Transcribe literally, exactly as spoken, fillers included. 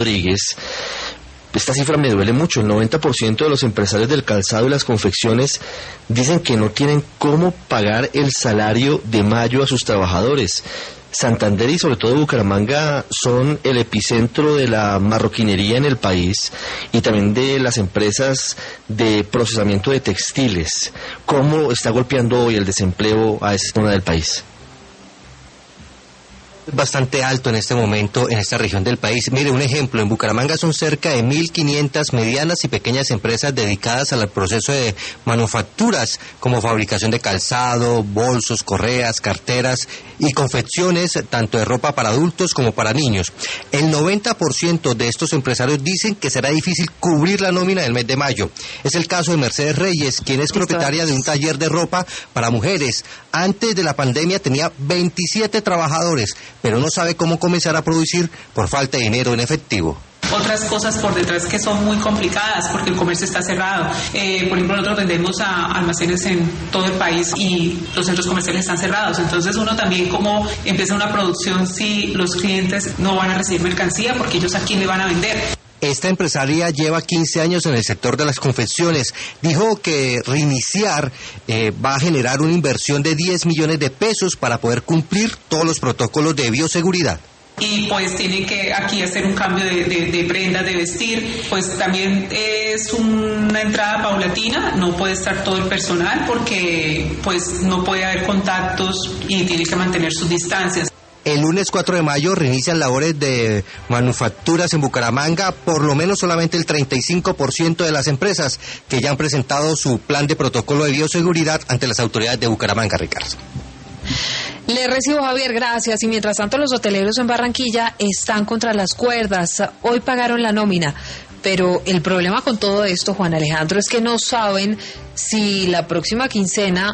Rodríguez, esta cifra me duele mucho. El noventa por ciento de los empresarios del calzado y las confecciones dicen que no tienen cómo pagar el salario de mayo a sus trabajadores. Santander y sobre todo Bucaramanga son el epicentro de la marroquinería en el país y también de las empresas de procesamiento de textiles. ¿Cómo está golpeando hoy el desempleo a esa zona del país? Bastante alto en este momento en esta región del país. Mire, un ejemplo, en Bucaramanga son cerca de mil quinientas medianas y pequeñas empresas dedicadas al proceso de manufacturas como fabricación de calzado, bolsos, correas, carteras y confecciones tanto de ropa para adultos como para niños. El noventa por ciento de estos empresarios dicen que será difícil cubrir la nómina del mes de mayo. Es el caso de Mercedes Reyes, quien es propietaria de un taller de ropa para mujeres. Antes de la pandemia tenía veintisiete trabajadores, pero no sabe cómo comenzar a producir por falta de dinero en efectivo. Otras cosas por detrás que son muy complicadas porque el comercio está cerrado. Eh, por ejemplo, nosotros vendemos a almacenes en todo el país y los centros comerciales están cerrados. Entonces uno también como empieza una producción si los clientes no van a recibir mercancía porque ellos a quién le van a vender. Esta empresaria lleva quince años en el sector de las confecciones. Dijo que reiniciar eh, va a generar una inversión de diez millones de pesos para poder cumplir todos los protocolos de bioseguridad. Y pues tiene que aquí hacer un cambio de, de, de prendas, de vestir, pues también es una entrada paulatina, no puede estar todo el personal porque pues no puede haber contactos y tiene que mantener sus distancias. El lunes cuatro de mayo reinician labores de manufacturas en Bucaramanga, por lo menos solamente el treinta y cinco por ciento de las empresas que ya han presentado su plan de protocolo de bioseguridad ante las autoridades de Bucaramanga, Ricardo. Le recibo, Javier, gracias. Y mientras tanto los hoteleros en Barranquilla están contra las cuerdas. Hoy pagaron la nómina, pero el problema con todo esto, Juan Alejandro, es que no saben si la próxima quincena